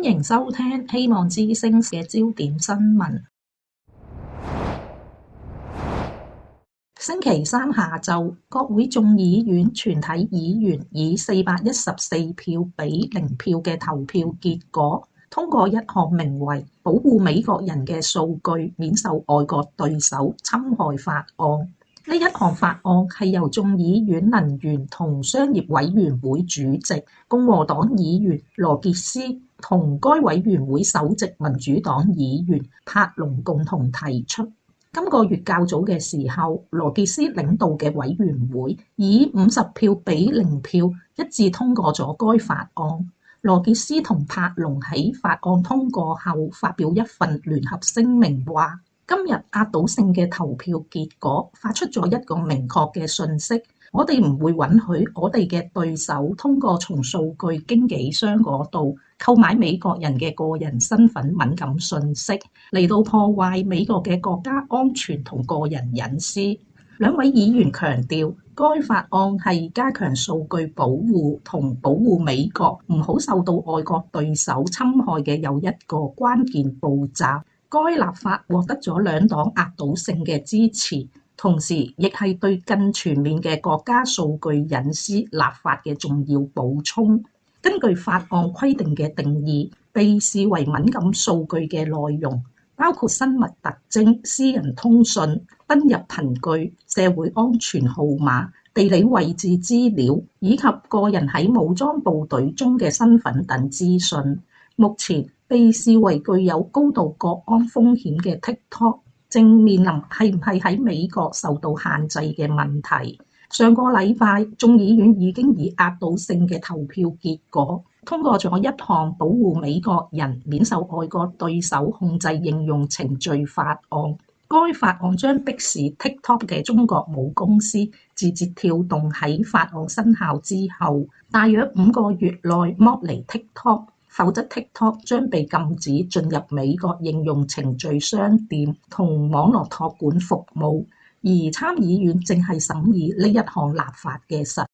歡迎收聽希望之聲嘅焦點新聞。星期三下晝，國會眾議院全體議員以414票比0票嘅投票結果，通過一項名為保護美國人嘅數據免受外國對手侵害法案。呢一項法案係由眾議院能源同商業委員會主席共和黨議員羅傑斯同該委員會首席民主黨議員帕隆共同提出。今個月較早嘅時候，羅傑斯領導嘅委員會以50票比0票一致通過咗該法案。羅傑斯同帕隆喺法案通過後發表一份聯合聲明，話今日壓倒性嘅投票結果發出咗一個明確嘅訊息，我哋唔會允許我哋嘅對手通過從數據經紀商嗰度購買美國人嘅個人身份敏感訊息，嚟到破壞美國嘅國家安全同個人隱私。兩位議員強調，該法案係加強數據保護同保護美國唔好受到外國對手侵害嘅又一個關鍵步驟。該立法獲得咗兩黨壓倒性嘅支持，同時亦係對更全面嘅國家數據隱私立法嘅重要補充。根據法案規定嘅定義，被視為敏感數據嘅內容包括生物特徵、私人通訊、登入憑據、社會安全號碼、地理位置資料以及個人喺武裝部隊中嘅身份等資訊。目前被視為具有高度國安風險嘅 TikTok 正面臨係唔係喺美國受到限制嘅問題。上個禮拜，眾議院已經以壓倒性嘅投票結果通過咗一項保護美國人免受外國對手控制應用程序法案。該法案將迫使 TikTok 嘅中國母公司字節跳動喺法案生效之後大約5個月內剝離 TikTok，否則 TikTok 將被禁止進入美國應用程序商店同網絡託管服務，而參議院正係審議呢一項立法嘅實。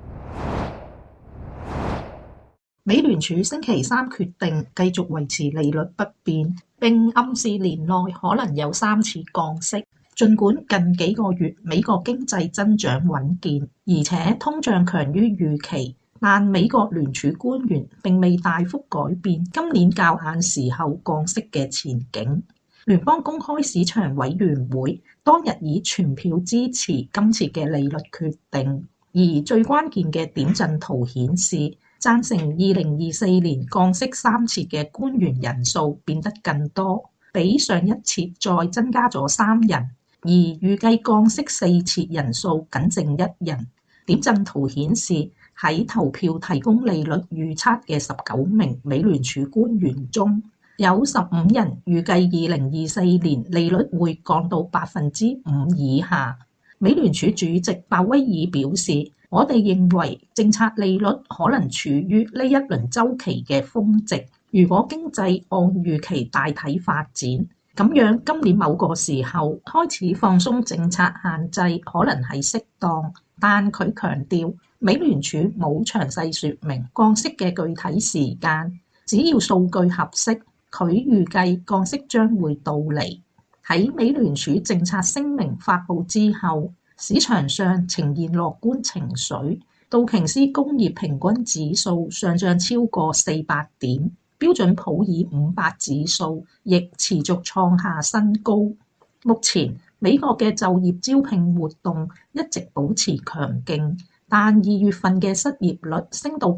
美聯儲星期三決定繼續維持利率不變，並暗示年內可能有3次降息。儘管近幾個月美國經濟增長穩健，而且通脹強於預期，但美國聯儲官員並未大幅改變今年較晏時候降息嘅前景。聯邦公開市場委員會當日以全票支持今次嘅利率決定，而最關鍵嘅點陣圖顯示，贊成2024年降息3次嘅官員人數變得更多，比上一次再增加咗3人，而預計降息4次人數僅剩1人。點陣圖顯示，喺投票提供利率預測嘅19名美聯儲官員中，有15人預計2024年利率會降到5%以下。美聯儲主席鮑威爾表示，我哋認為政策利率可能處於呢一輪週期嘅峰值。如果經濟按預期大體發展，咁樣今年某個時候開始放鬆政策限制可能係適當。但佢強調，美聯儲冇詳細說明降息嘅具體時間，只要數據合適，佢預計降息將會到嚟。喺美聯儲政策聲明發布之後，市場上呈現樂觀情緒，道瓊斯工業平均指數上漲超過400點，標準普爾500指數亦持續創下新高。目前美國嘅就業招聘活動一直保持強勁，但2月份嘅失業率升到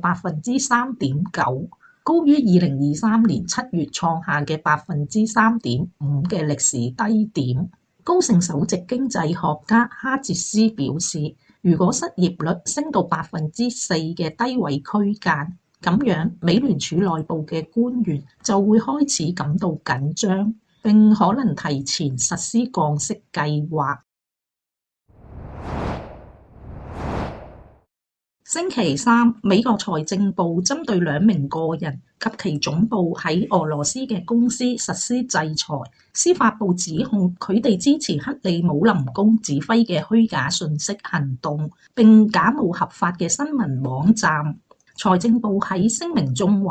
3.9%，高於2023年7月創下嘅3.5%嘅歷史低點。高盛首席經濟學家哈哲斯表示，如果失業率升到4%嘅低位區間，咁樣美聯儲內部嘅官員就會開始感到緊張，並可能提前實施降息計劃。星期三，美國財政部針對2名個人及其總部喺俄羅斯嘅公司實施制裁。司法部指控佢哋支持克里姆林宮指揮嘅虛假信息行動，並假冒合法嘅新聞網站。財政部喺聲明中話，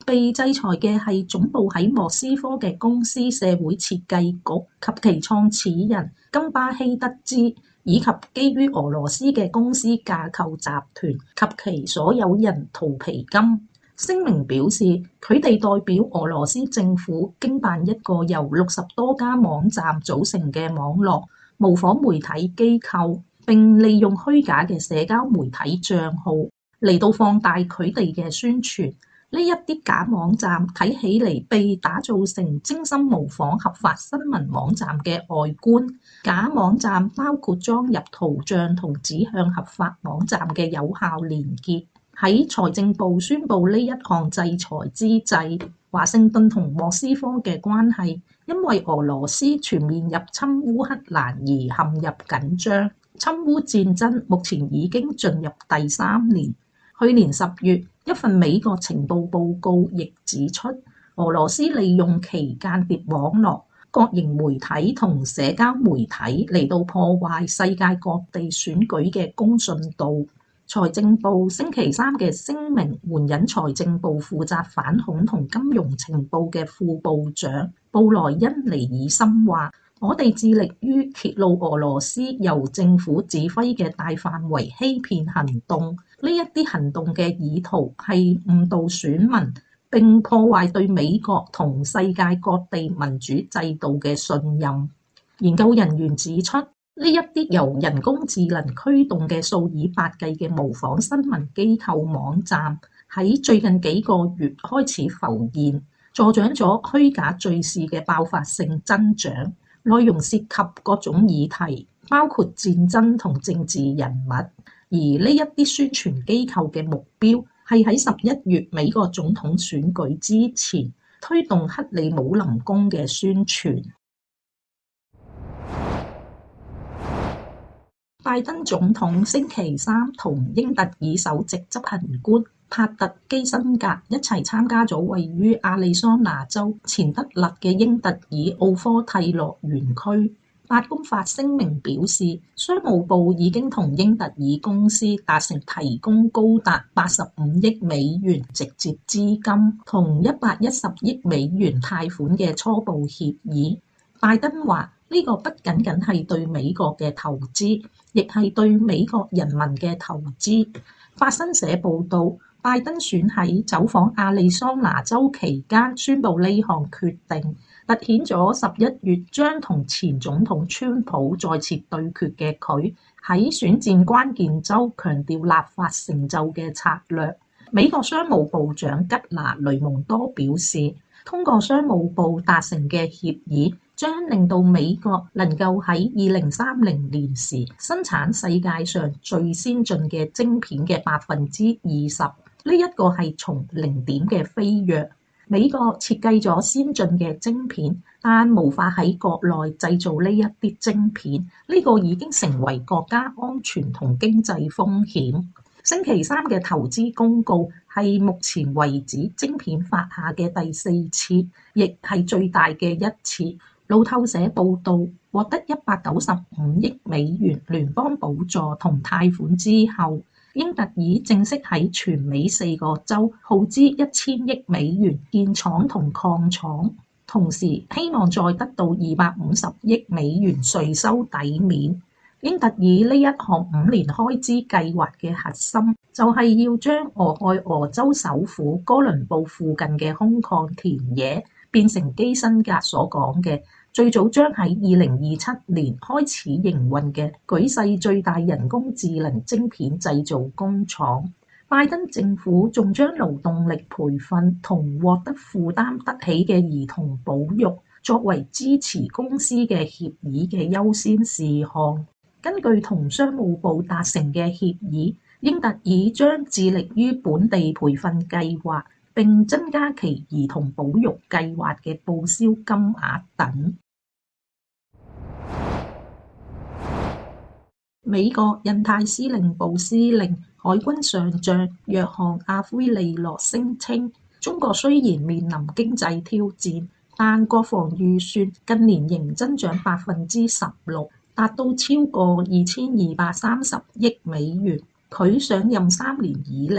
被制裁嘅係總部喺莫斯科嘅公司社會設計局及其創始人金巴希德茲，以及基於俄羅斯嘅公司架構集團及其所有人圖皮金。聲明表示，佢哋代表俄羅斯政府經辦一個由60多家網站組成嘅網絡模仿媒體機構，並利用虛假嘅社交媒體帳號嚟到放大佢哋嘅宣傳。呢一啲假網站睇起嚟被打造成精心模仿合法新聞網站嘅外觀。假網站包括裝入圖像同指向合法網站嘅有效連結。喺財政部宣布呢一項制裁之際，華盛頓同莫斯科嘅關係因為俄羅斯全面入侵烏克蘭而陷入緊張。侵烏戰爭目前已經進入第3年。去年10月，一份美國情報報告亦指出，俄羅斯利用其間諜網絡、國營媒體同社交媒體嚟到破壞世界各地選舉嘅公信度。財政部星期3嘅聲明援引財政部負責反恐同金融情報嘅副部長布萊恩尼爾森話：我哋致力於揭露俄羅斯由政府指揮嘅大範圍欺騙行動。呢一啲行動嘅意圖係誤導選民，並破壞對美國同世界各地民主制度嘅信任。研究人員指出，呢一啲由人工智能驅動嘅數以百計嘅模仿新聞機構網站，喺最近幾個月開始浮現，助長咗虛假敘事嘅爆發性增長。內容涉及各種議題，包括戰爭同政治人物。而呢一啲宣傳機構嘅目標係喺11月美國總統選舉之前推動克里姆林宮嘅宣傳。拜登總統星期3同英特爾首席執行官帕特基辛格一齊參加咗位於亞利桑那州錢德勒嘅英特爾奧科蒂洛園區。白宮發聲明表示，商務部已經同英特爾公司達成提供高達85億美元直接資金同110億美元貸款嘅初步協議。拜登話：呢個不僅僅係對美國嘅投資，亦係對美國人民嘅投資。法新社報導，拜登選喺走訪亞利桑那州期間宣布呢項決定，凸顯咗11月將同前總統川普再次對決嘅佢喺選戰關鍵州強調立法成就嘅策略。美國商務部長吉拿雷蒙多表示，通過商務部達成嘅協議，將令到美國能夠喺2030年時生產世界上最先進嘅晶片嘅20%。呢一個係從零點嘅飛躍。美國設計咗先進嘅晶片，但無法喺國內製造呢一啲晶片，呢個已經成為國家安全同經濟風險。星期3嘅投資公告係目前為止晶片發下嘅第4次，亦係最大嘅一次。路透社報導，獲得195億美元聯邦補助同貸款之後，英特爾正式喺全美4個州耗資1000億美元建廠同擴廠，同時希望再得到250億美元稅收抵免。英特爾呢一項5年開支計劃嘅核心，就係要將俄亥俄州首府哥倫布附近嘅空曠田野變成基辛格所講嘅最早將喺2027年開始營運嘅舉世最大人工智能晶片製造工廠。拜登政府仲將勞動力培訓同獲得負擔得起嘅兒童保育作為支持公司嘅協議嘅優先事項。根據同商務部達成嘅協議，英特爾將致力於本地培訓計劃，並增加其兒童保育計劃嘅報銷金額等。美國印太司令部司令海軍上將約翰阿奎利諾聲稱，中國雖然面臨經濟挑戰，但國防預算近年仍增長16%，達到超過2230億美元。佢上任3年以嚟，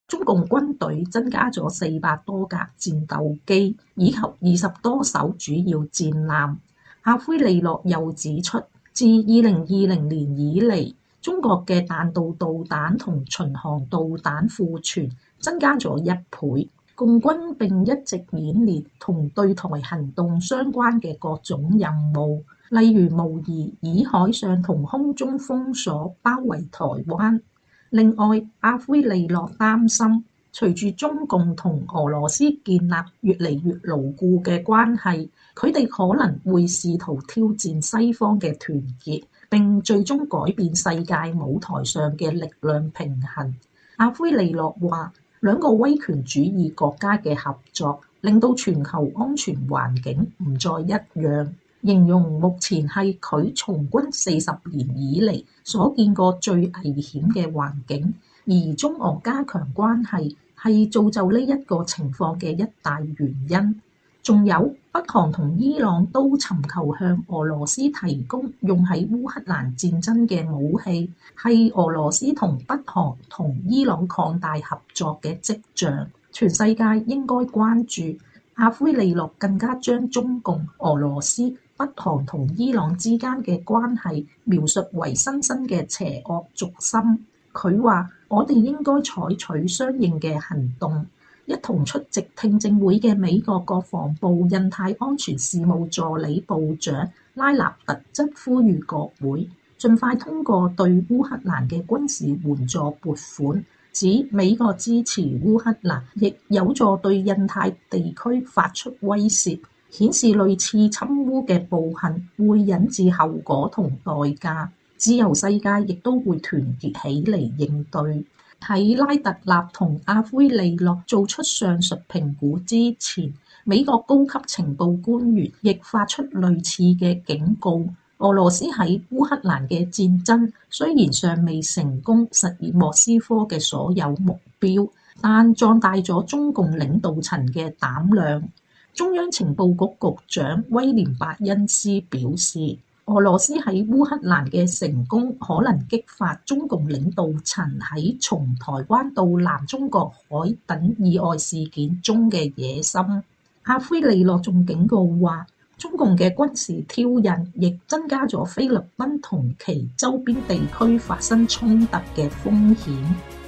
中共軍隊增加咗400多架戰鬥機，以及20多艘主要戰艦。阿奎利諾又指出，自2020年以嚟，中國嘅彈道導彈同巡航導彈庫存增加咗1倍。共軍並一直演練同對台行動相關嘅各種任務，例如模擬以海上同空中封鎖包圍台灣。另外，阿奎利諾擔心，隨住中共同俄羅斯建立越嚟越牢固嘅關係，佢哋可能會試圖挑戰西方嘅團結，並最終改變世界舞台上嘅力量平衡。阿奎利諾話，兩個威權主義國家嘅合作令到全球安全環境唔再一樣，形容目前係佢從軍40年以嚟所見過最危險嘅環境，而中俄加強關係係造就呢一個情況嘅一大原因。仲有，北韓同伊朗都尋求向俄羅斯提供用喺烏克蘭戰爭嘅武器，係俄羅斯同北韓同伊朗擴大合作嘅跡象。全世界應該關注。阿奎利諾更加將中共、俄羅斯、北韓同伊朗之間嘅關係描述為新生嘅邪惡軸心。佢話：我哋應該採取相應嘅行動。一同出席聽證會嘅美國國防部印太安全事務助理部長拉納特則呼籲國會盡快通過對烏克蘭嘅軍事援助撥款，指美國支持烏克蘭亦有助對印太地區發出威懾，顯示類似侵烏嘅暴行會引致後果同代價，自由世界亦都會團結起嚟應對。喺拉特納同阿奎利諾做出上述評估之前，美國高級情報官員亦發出類似嘅警告。俄羅斯喺烏克蘭嘅戰爭雖然尚未成功實現莫斯科嘅所有目標，但壯大咗中共領導層嘅膽量。中央情報局局長威廉伯恩斯表示，俄羅斯喺烏克蘭嘅成功可能激發中共領導層喺從台灣到南中國海等意外事件中嘅野心。阿奎利諾仲警告話，中共嘅軍事挑釁亦增加咗菲律賓同其周邊地區發生衝突嘅風險。